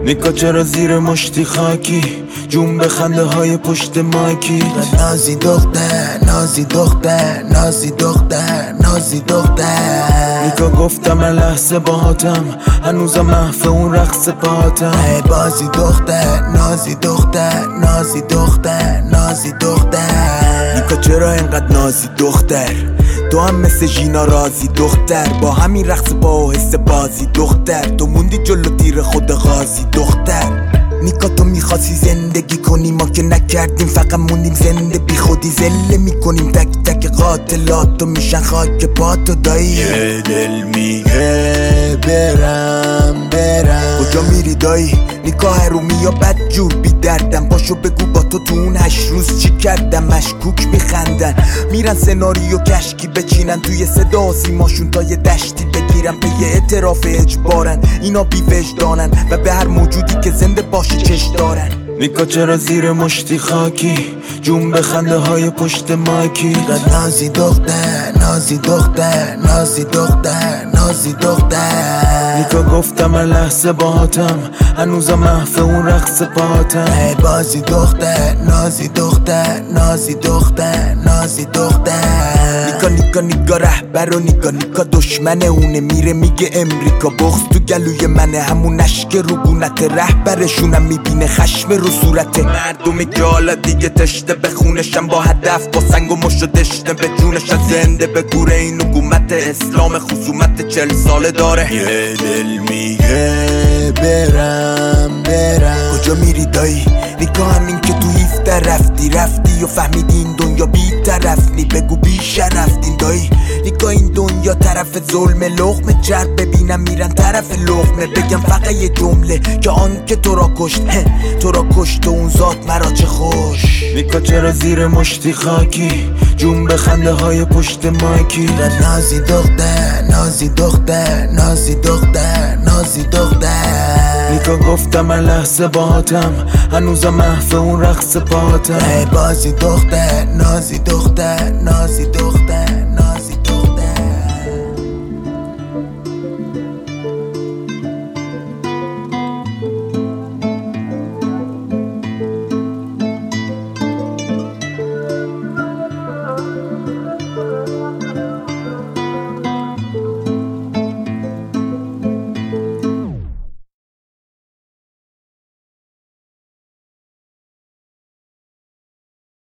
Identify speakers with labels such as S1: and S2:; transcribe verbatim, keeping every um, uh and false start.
S1: نیکا چرا زیر مشتی خاکی جون به خنده های پشت مایکی
S2: نازی دختر نازی دختر نازی دختر نازی دختر
S1: نیکا گفتم لحظه باهاتم هنوزم محو اون رقص پاتم
S2: ای بازی دختر نازی دختر نازی دختر نازی دختر
S1: نیکا چرا اینقدر نازی دختر تو هم مثل ژینا رازی دختر با همین رقص با حس بازی دختر تو موندی جلو تیر خود غازی دختر نیکا تو میخواستی زندگی کنی ما که نکردیم فقط موندیم زنده بی خودی زله میکنیم تک تک قاتلات تو میشن خاک پاتو دایی
S2: یه دل میگه برم برم
S1: کجا میری دایی نیکا هرومی یا بد جور بی دردم پاشو بگو با تو تو اون هشت روز چی کردم مشکوک میخندن میرن سناریو کشکی بچینن توی صدا سیماشون تا یه دشتی بگیرن به یه اعتراف اجبارن اینا بی وجدانن و به هر موجودی که زنده باشه چش دارن نیکا چرا زیر مشتی خاکی جون به خنده های پشت مایکی
S2: نازی دختر نازی دختر نازی دختر نازی دختر
S1: نیکا گفتم لحظه باهاتم هنوزم محو اون رقص پاتم
S2: ای بازی دختر نازی دختر نازی دختر نازی دختر
S1: نیکا نیکا نیکا رهبر و نیکا نیکا دشمن اونه میره میگه امریکا بغض تو گلوی منه همون اشک رگونت رهبرشونم میبینه خشم رو صورت مردمی که حالا دیگه تشته به خونشم با هدف با سنگ و مشت دشته به جونشم زنده به گوره این حکومت اسلام خصومت چل ساله داره
S2: یه دل میگه برم برم
S1: کجا میری دایی نیکا همین که تو هیفته رفتی رفتی و فهمیدی این دنیا بی طرف نی بگو بی شرفتین دایی نیکا این دنیا طرف ظلم لقمه جرب ببینم میرن طرف لقمه بگم فقط یه جمله که آن که تو را کشت تو را کشت و اون ذات مرا چه خوش نیکا چرا زیر مشتی خاکی جون به خنده های پشت مایکی
S2: نازی دختر نازی دختر نازی دختر نازی دختر
S1: نیکا گفتم لحظه باهاتم هنوزم محو اون رقص پاتم
S2: ای بازی دختر نازی دختر نازی دختر